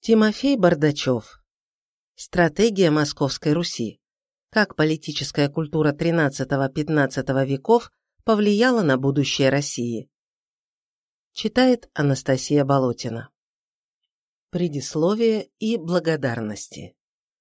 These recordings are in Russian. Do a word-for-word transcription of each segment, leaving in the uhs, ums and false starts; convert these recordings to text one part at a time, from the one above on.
Тимофей Бардачев. Стратегия Московской Руси. Как политическая культура тринадцатого-пятнадцатого веков повлияла на будущее России. Читает Анастасия Болотина. Предисловие и благодарности.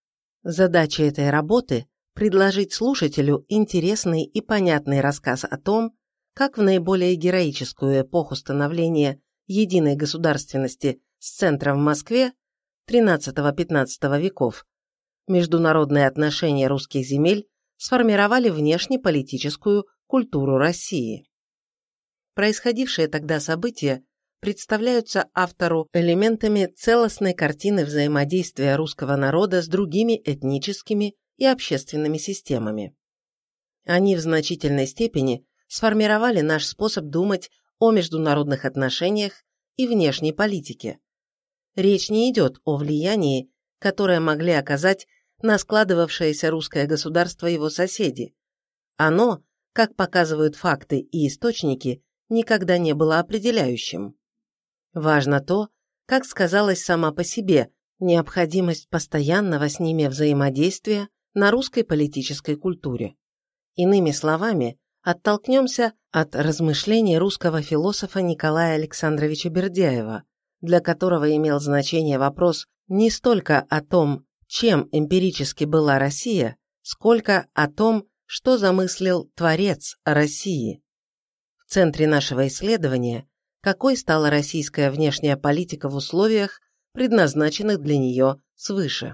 Задача этой работы – предложить слушателю интересный и понятный рассказ о том, как в наиболее героическую эпоху становления единой государственности с центром в Москве тринадцатого-пятнадцатого веков международные отношения русских земель сформировали внешнеполитическую культуру России. Происходившие тогда события представляются автору элементами целостной картины взаимодействия русского народа с другими этническими и общественными системами. Они в значительной степени сформировали наш способ думать о международных отношениях и внешней политике. Речь не идет о влиянии, которое могли оказать на складывавшееся русское государство его соседи. Оно, как показывают факты и источники, никогда не было определяющим. Важно то, как сказалась сама по себе необходимость постоянного с ними взаимодействия на русской политической культуре. Иными словами, оттолкнемся от размышлений русского философа Николая Александровича Бердяева, для которого имел значение вопрос не столько о том, чем эмпирически была Россия, сколько о том, что замыслил Творец России. В центре нашего исследования – какой стала российская внешняя политика в условиях, предназначенных для нее свыше.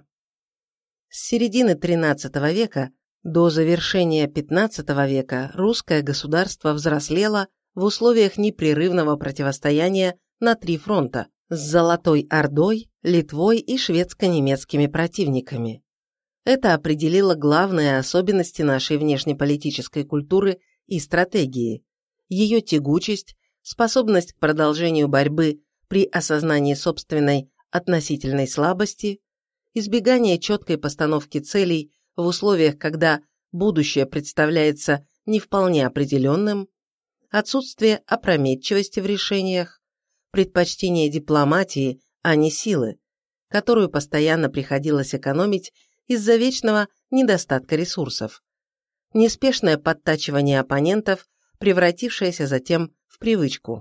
С середины тринадцатого века до завершения пятнадцатого века русское государство взрослело в условиях непрерывного противостояния на три фронта с Золотой Ордой, Литвой и шведско-немецкими противниками. Это определило главные особенности нашей внешнеполитической культуры и стратегии, ее тягучесть, способность к продолжению борьбы при осознании собственной относительной слабости, избегание четкой постановки целей в условиях, когда будущее представляется не вполне определенным, отсутствие опрометчивости в решениях, предпочтение дипломатии, а не силы, которую постоянно приходилось экономить из-за вечного недостатка ресурсов, неспешное подтачивание оппонентов, превратившееся затем в привычку.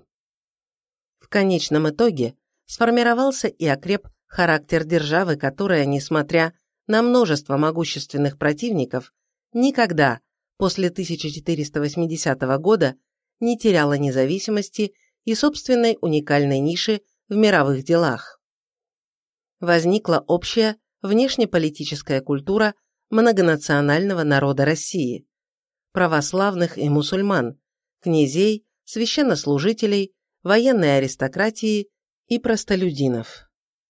В конечном итоге сформировался и окреп характер державы, которая, несмотря на множество могущественных противников, никогда после тысяча четыреста восьмидесятого года не теряла независимости и собственной уникальной ниши в мировых делах. Возникла общая внешнеполитическая культура многонационального народа России, православных и мусульман, князей, священнослужителей, военной аристократии и простолюдинов.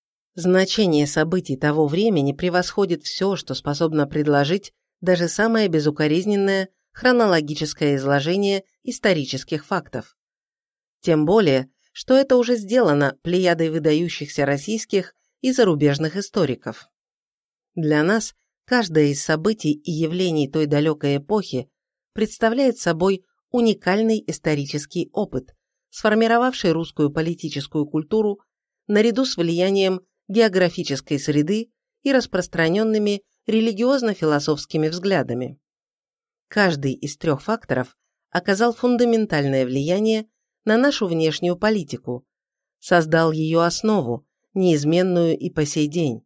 Значение событий того времени превосходит все, что способно предложить даже самое безукоризненное хронологическое изложение исторических фактов. Тем более, что это уже сделано плеядой выдающихся российских и зарубежных историков. Для нас каждое из событий и явлений той далекой эпохи представляет собой уникальный исторический опыт, сформировавший русскую политическую культуру наряду с влиянием географической среды и распространенными религиозно-философскими взглядами. Каждый из трех факторов оказал фундаментальное влияние на нашу внешнюю политику, создал ее основу, неизменную и по сей день.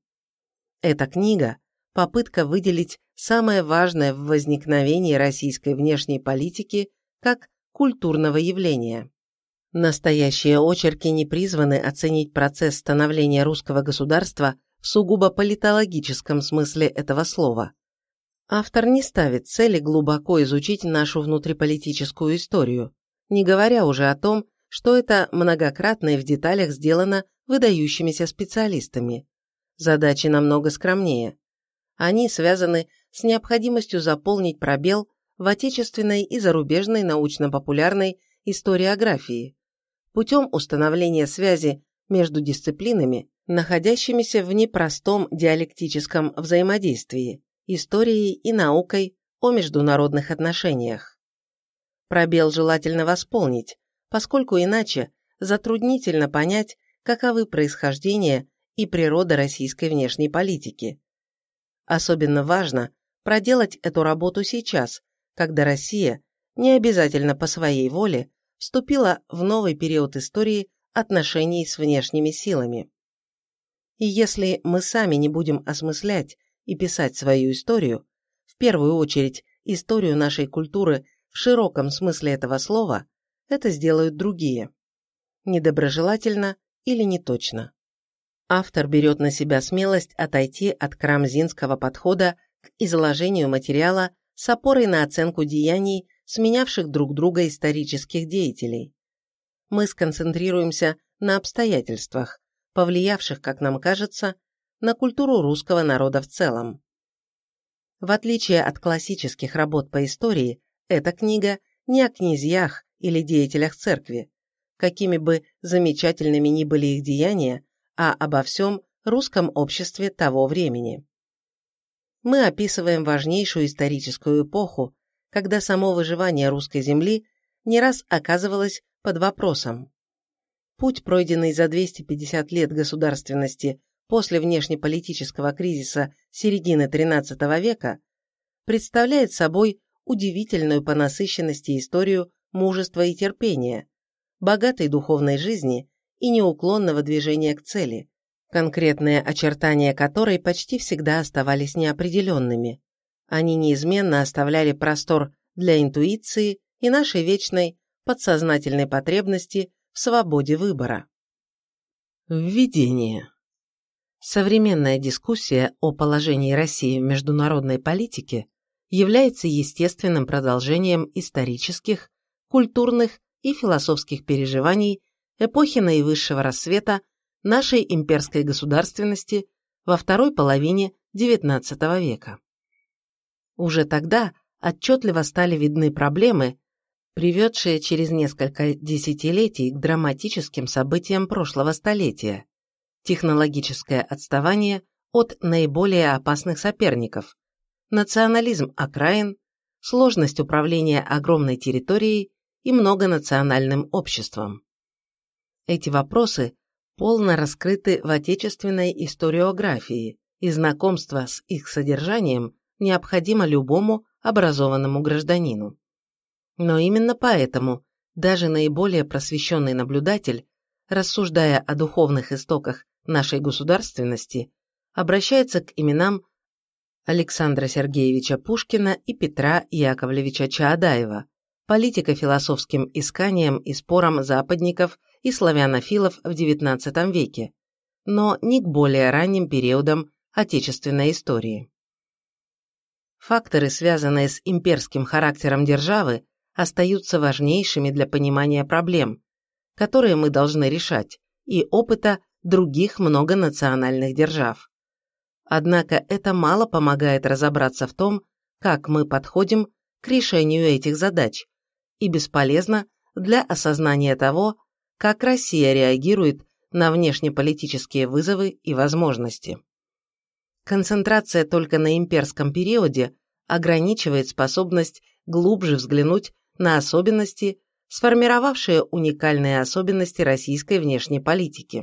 Эта книга – попытка выделить самое важное в возникновении российской внешней политики как культурного явления. Настоящие очерки не призваны оценить процесс становления русского государства в сугубо политологическом смысле этого слова. Автор не ставит цели глубоко изучить нашу внутриполитическую историю, не говоря уже о том, что это многократно и в деталях сделано выдающимися специалистами. Задачи намного скромнее. Они связаны с необходимостью заполнить пробел в отечественной и зарубежной научно-популярной историографии путем установления связи между дисциплинами, находящимися в непростом диалектическом взаимодействии, историей и наукой о международных отношениях. Пробел желательно восполнить, поскольку иначе затруднительно понять, каковы происхождение и природа российской внешней политики. Особенно важно проделать эту работу сейчас, когда Россия, не обязательно по своей воле, вступила в новый период истории отношений с внешними силами. И если мы сами не будем осмыслять и писать свою историю, в первую очередь историю нашей культуры в широком смысле этого слова, это сделают другие. Недоброжелательно или неточно. Автор берет на себя смелость отойти от карамзинского подхода к изложению материала с опорой на оценку деяний, сменявших друг друга исторических деятелей. Мы сконцентрируемся на обстоятельствах, повлиявших, как нам кажется, на культуру русского народа в целом. В отличие от классических работ по истории, эта книга не о князьях или деятелях церкви, какими бы замечательными ни были их деяния, а обо всем русском обществе того времени. Мы описываем важнейшую историческую эпоху, когда само выживание русской земли не раз оказывалось под вопросом. Путь, пройденный за двести пятьдесят лет государственности после внешнеполитического кризиса середины тринадцатого века, представляет собой удивительную по насыщенности историю мужества и терпения, богатой духовной жизни и неуклонного движения к цели, конкретные очертания которой почти всегда оставались неопределенными. Они неизменно оставляли простор для интуиции и нашей вечной подсознательной потребности в свободе выбора. Введение. Современная дискуссия о положении России в международной политике является естественным продолжением исторических, культурных и философских переживаний эпохи наивысшего расцвета нашей имперской государственности во второй половине девятнадцатого века. Уже тогда отчетливо стали видны проблемы, приведшие через несколько десятилетий к драматическим событиям прошлого столетия: технологическое отставание от наиболее опасных соперников, национализм окраин, сложность управления огромной территорией и многонациональным обществом. Эти вопросы полно раскрыты в отечественной историографии, и знакомство с их содержанием необходимо любому образованному гражданину. Но именно поэтому даже наиболее просвещенный наблюдатель, рассуждая о духовных истоках нашей государственности, обращается к именам Александра Сергеевича Пушкина и Петра Яковлевича Чаадаева, политико-философским исканиям и спорам западников и славянофилов в девятнадцатом веке, но не к более ранним периодам отечественной истории. Факторы, связанные с имперским характером державы, остаются важнейшими для понимания проблем, которые мы должны решать, и опыта других многонациональных держав. Однако это мало помогает разобраться в том, как мы подходим к решению этих задач, и бесполезно для осознания того, как Россия реагирует на внешнеполитические вызовы и возможности. Концентрация только на имперском периоде ограничивает способность глубже взглянуть на особенности, сформировавшие уникальные особенности российской внешней политики.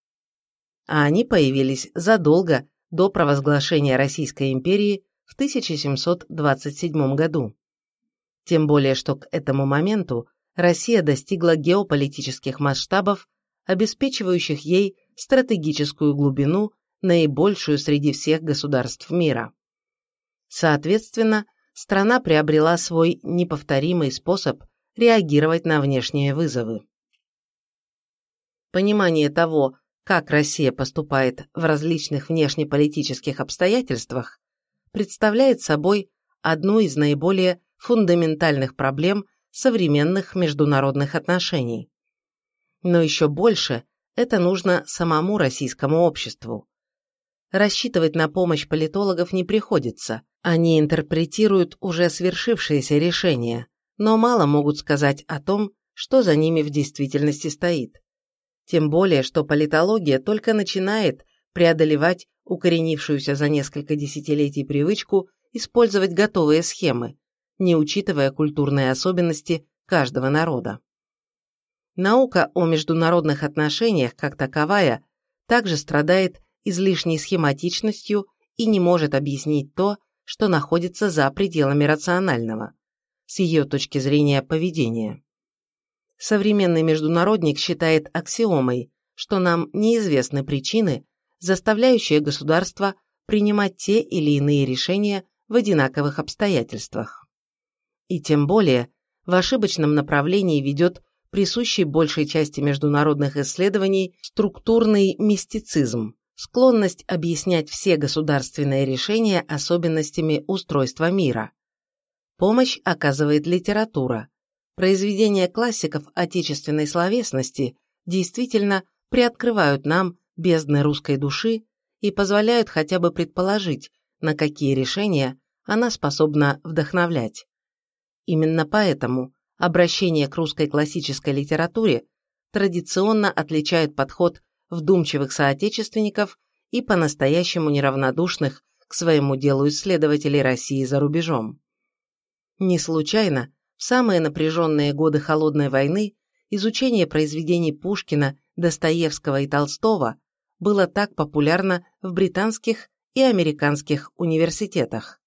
А они появились задолго до провозглашения Российской империи в тысяча семьсот двадцать седьмом году. Тем более, что к этому моменту Россия достигла геополитических масштабов, обеспечивающих ей стратегическую глубину, наибольшую среди всех государств мира. Соответственно, страна приобрела свой неповторимый способ реагировать на внешние вызовы. Понимание того, как Россия поступает в различных внешнеполитических обстоятельствах, представляет собой одну из наиболее фундаментальных проблем современных международных отношений. Но еще больше это нужно самому российскому обществу. Рассчитывать на помощь политологов не приходится, они интерпретируют уже свершившиеся решения, но мало могут сказать о том, что за ними в действительности стоит. Тем более, что политология только начинает преодолевать укоренившуюся за несколько десятилетий привычку использовать готовые схемы, не учитывая культурные особенности каждого народа. Наука о международных отношениях, как таковая, также страдает излишней схематичностью и не может объяснить то, что находится за пределами рационального, с ее точки зрения поведения. Современный международник считает аксиомой, что нам неизвестны причины, заставляющие государства принимать те или иные решения в одинаковых обстоятельствах. И тем более в ошибочном направлении ведет присущий большей части международных исследований структурный мистицизм, склонность объяснять все государственные решения особенностями устройства мира. Помощь оказывает литература. Произведения классиков отечественной словесности действительно приоткрывают нам бездны русской души и позволяют хотя бы предположить, на какие решения она способна вдохновлять. Именно поэтому обращение к русской классической литературе традиционно отличает подход вдумчивых соотечественников и по-настоящему неравнодушных к своему делу исследователей России за рубежом. Не случайно в самые напряженные годы Холодной войны изучение произведений Пушкина, Достоевского и Толстого было так популярно в британских и американских университетах.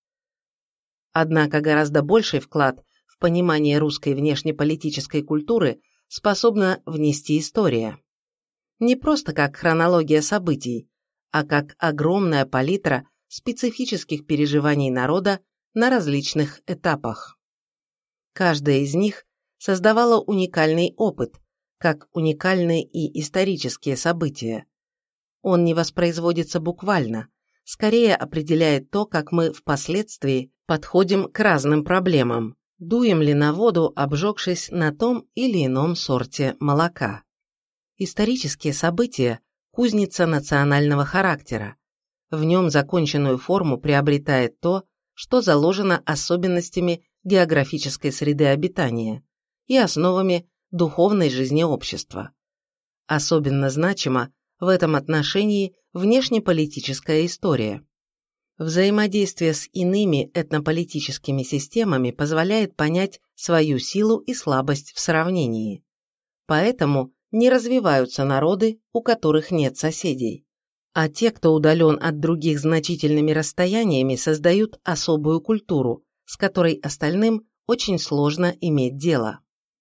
Однако гораздо больший вклад в понимание русской внешнеполитической культуры способна внести история. Не просто как хронология событий, а как огромная палитра специфических переживаний народа на различных этапах. Каждая из них создавала уникальный опыт, как уникальные и исторические события. Он не воспроизводится буквально, скорее определяет то, как мы впоследствии подходим к разным проблемам, дуем ли на воду, обжегшись на том или ином сорте молока. Исторические события – кузница национального характера. В нем законченную форму приобретает то, что заложено особенностями географической среды обитания и основами духовной жизни общества. Особенно значима в этом отношении внешнеполитическая история. Взаимодействие с иными этнополитическими системами позволяет понять свою силу и слабость в сравнении. Поэтому не развиваются народы, у которых нет соседей. А те, кто удален от других значительными расстояниями, создают особую культуру, с которой остальным очень сложно иметь дело.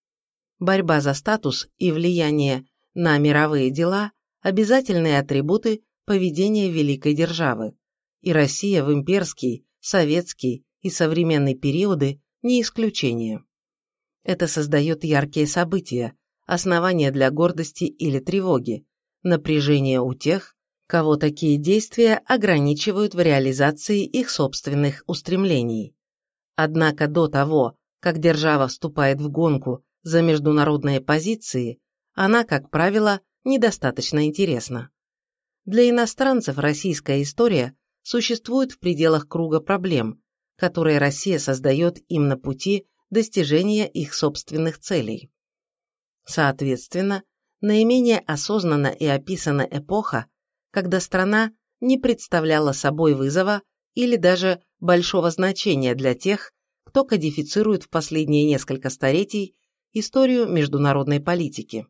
Борьба за статус и влияние на мировые дела – обязательные атрибуты поведения великой державы, и Россия в имперский, советский и современный периоды не исключение. Это создает яркие события, основания для гордости или тревоги, напряжение у тех, кого такие действия ограничивают в реализации их собственных устремлений. Однако до того, как держава вступает в гонку за международные позиции, она, как правило, недостаточно интересна. Для иностранцев российская история существует в пределах круга проблем, которые Россия создает им на пути достижения их собственных целей. Соответственно, наименее осознанно и описана эпоха, когда страна не представляла собой вызова или даже большого значения для тех, кто кодифицирует в последние несколько столетий историю международной политики.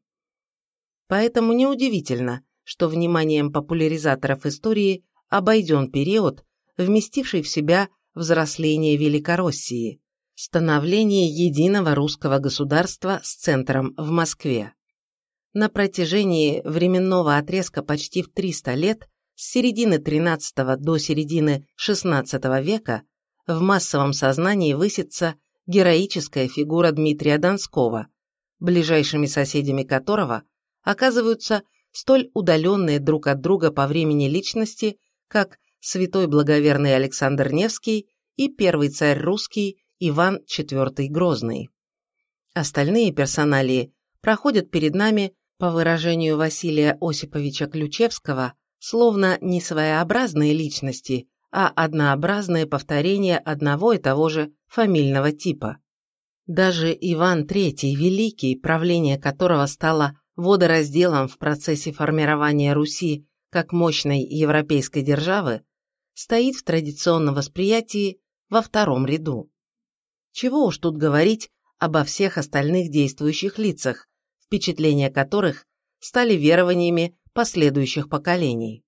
Поэтому неудивительно, что вниманием популяризаторов истории обойден период, вместивший в себя взросление Великороссии, становление единого русского государства с центром в Москве. На протяжении временного отрезка почти в триста лет, с середины тринадцатого до середины шестнадцатого века, в массовом сознании высится героическая фигура Дмитрия Донского, ближайшими соседями которого оказываются столь удаленные друг от друга по времени личности, как святой благоверный Александр Невский и первый царь русский Иван четвёртый Грозный. Остальные персоналии проходят перед нами, по выражению Василия Осиповича Ключевского, словно не своеобразные личности, а однообразные повторения одного и того же фамильного типа. Даже Иван третий Великий, правление которого стало водоразделом в процессе формирования Руси как мощной европейской державы, стоит в традиционном восприятии во втором ряду. Чего уж тут говорить обо всех остальных действующих лицах, впечатления которых стали верованиями последующих поколений.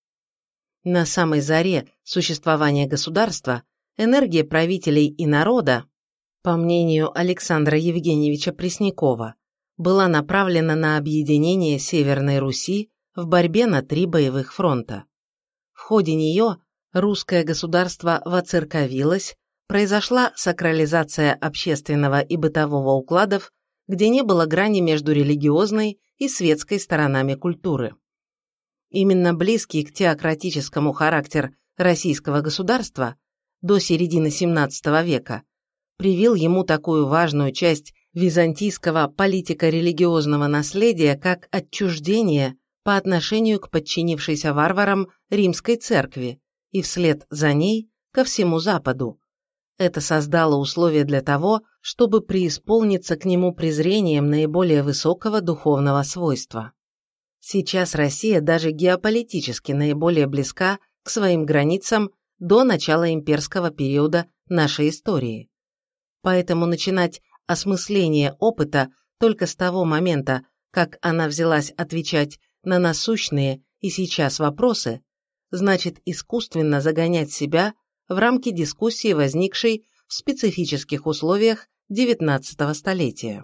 На самой заре существования государства энергия правителей и народа, по мнению Александра Евгеньевича Преснякова, была направлена на объединение Северной Руси в борьбе на три боевых фронта. В ходе нее русское государство воцерковилось, произошла сакрализация общественного и бытового укладов, где не было грани между религиозной и светской сторонами культуры. Именно близкий к теократическому характер российского государства до середины семнадцатого века привил ему такую важную часть византийского политико-религиозного наследия, как отчуждение по отношению к подчинившейся варварам римской церкви и вслед за ней ко всему Западу. Это создало условия для того, чтобы преисполниться к нему презрением наиболее высокого духовного свойства. Сейчас Россия даже геополитически наиболее близка к своим границам до начала имперского периода нашей истории. Поэтому начинать осмысление опыта только с того момента, как она взялась отвечать на насущные и сейчас вопросы, значит искусственно загонять себя в рамки дискуссии, возникшей в специфических условиях девятнадцатого столетия.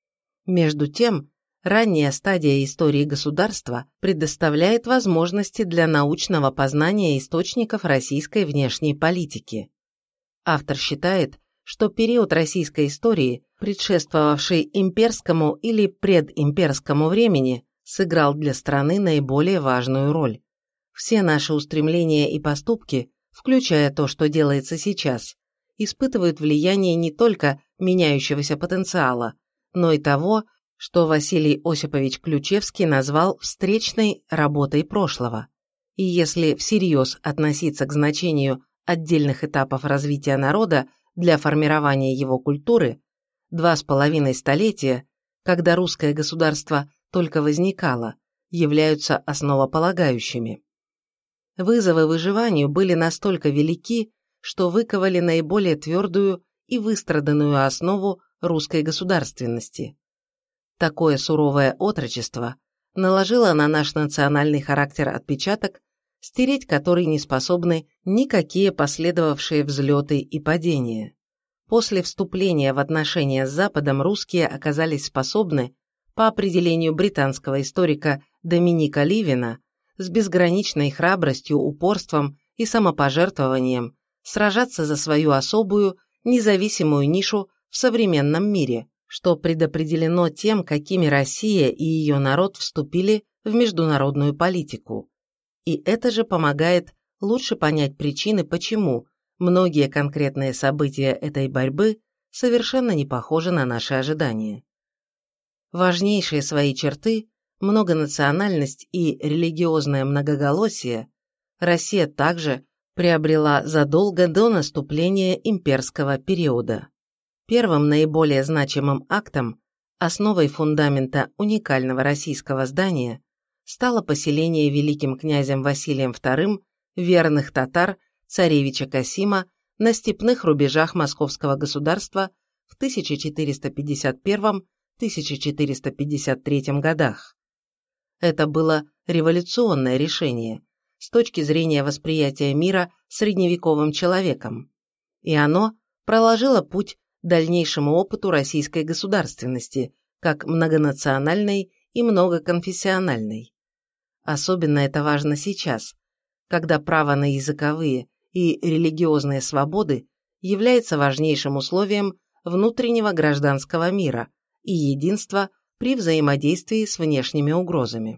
Между тем, ранняя стадия истории государства предоставляет возможности для научного познания источников российской внешней политики. Автор считает, что период российской истории, предшествовавший имперскому или предимперскому времени, сыграл для страны наиболее важную роль. Все наши устремления и поступки, включая то, что делается сейчас, испытывают влияние не только меняющегося потенциала, но и того, что Василий Осипович Ключевский назвал встречной работой прошлого. И если всерьез относиться к значению отдельных этапов развития народа для формирования его культуры, два с половиной столетия, когда русское государство только возникало, являются основополагающими. Вызовы выживанию были настолько велики, что выковали наиболее твердую и выстраданную основу русской государственности. Такое суровое отрочество наложило на наш национальный характер отпечаток, стереть который не способны никакие последовавшие взлеты и падения. После вступления в отношения с Западом русские оказались способны, по определению британского историка Доминика Ливина, с безграничной храбростью, упорством и самопожертвованием сражаться за свою особую, независимую нишу в современном мире, что предопределено тем, какими Россия и ее народ вступили в международную политику. И это же помогает лучше понять причины, почему многие конкретные события этой борьбы совершенно не похожи на наши ожидания. Важнейшие свои черты, многонациональность и религиозное многоголосие, Россия также приобрела задолго до наступления имперского периода. Первым наиболее значимым актом, основой фундамента уникального российского здания, стало поселение великим князем Василием вторым верных татар царевича Касима на степных рубежах Московского государства в тысяча четыреста пятьдесят первом — тысяча четыреста пятьдесят третьем годах. Это было революционное решение с точки зрения восприятия мира средневековым человеком, и оно проложило путь дальнейшему опыту российской государственности, как многонациональной и многоконфессиональной. Особенно это важно сейчас, когда право на языковые и религиозные свободы является важнейшим условием внутреннего гражданского мира и единства при взаимодействии с внешними угрозами.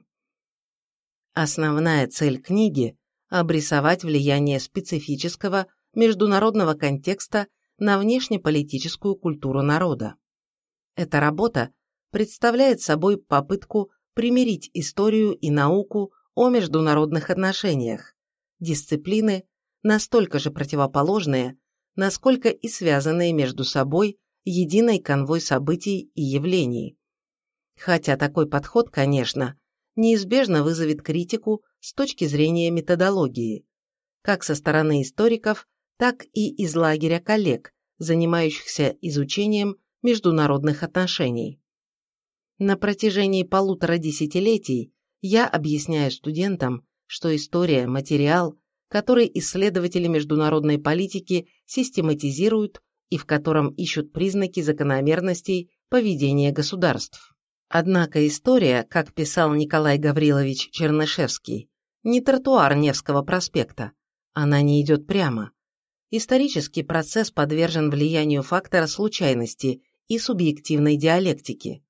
Основная цель книги – обрисовать влияние специфического международного контекста на внешнеполитическую культуру народа. Эта работа представляет собой попытку примирить историю и науку о международных отношениях, дисциплины, настолько же противоположные, насколько и связанные между собой единой конвой событий и явлений. Хотя такой подход, конечно, неизбежно вызовет критику с точки зрения методологии, как со стороны историков, так и из лагеря коллег, занимающихся изучением международных отношений. На протяжении полутора десятилетий Я объясняю студентам, что история – материал, который исследователи международной политики систематизируют и в котором ищут признаки закономерностей поведения государств. Однако история, как писал Николай Гаврилович Чернышевский, не тротуар Невского проспекта, она не идет прямо. Исторический процесс подвержен влиянию фактора случайности и субъективной диалектики.